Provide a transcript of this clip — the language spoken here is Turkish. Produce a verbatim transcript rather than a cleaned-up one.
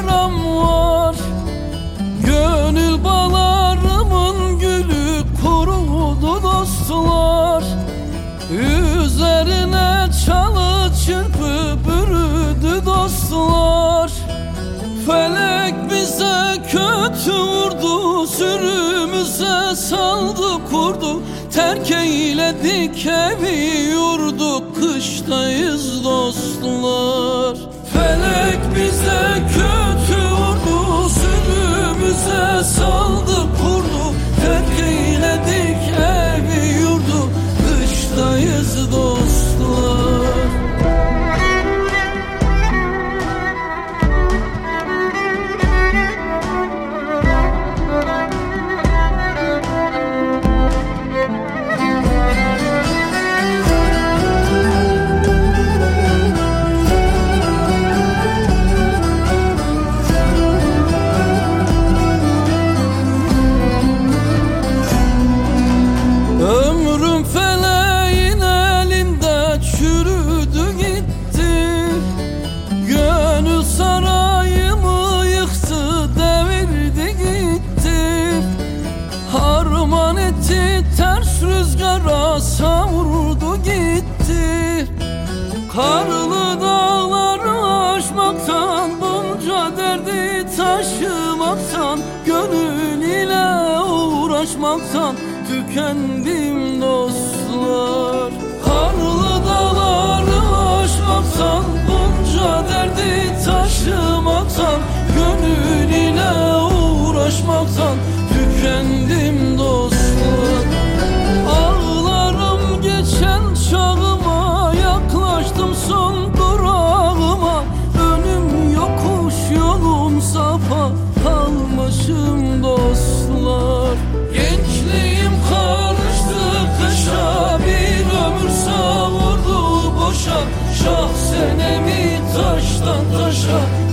yaram var. Gönül bağlarımın gülü kurudu dostlar. Üzerine çalı çırpı bürüdü dostlar. Felek bize kötü vurdu, sürümüze saldı kurdu. Terk eyledik evi yurdu, kıştayız dostlar. Felek bize kötü vurdu, sürümüze saldı kurdu. Terk eyledik evi yurdu, kıştayız dostlar. Ömrüm feleğin elinde çürüdü gitti. Gönül sarayımı yıktı, devirdi gitti. Harman etti, ters rüzgara savurdu gitti. Karlı dağları aşmaktan, bunca derdi taşımaktan, gönül ile uğraşmaktan tükendim dostlar. Karlı dağları aşmaktan, bunca derdi taşımaktan, gönül ile uğraşmaktan tükendim dostlar. Ağlarım geçen çağıma, yaklaştım son durağıma. Önüm yokuş, yolum safa, kalmışım dostlar. Gençliğim karıştı kışa, bir ömür savurdu boşa. Şah senemi taştan taşa,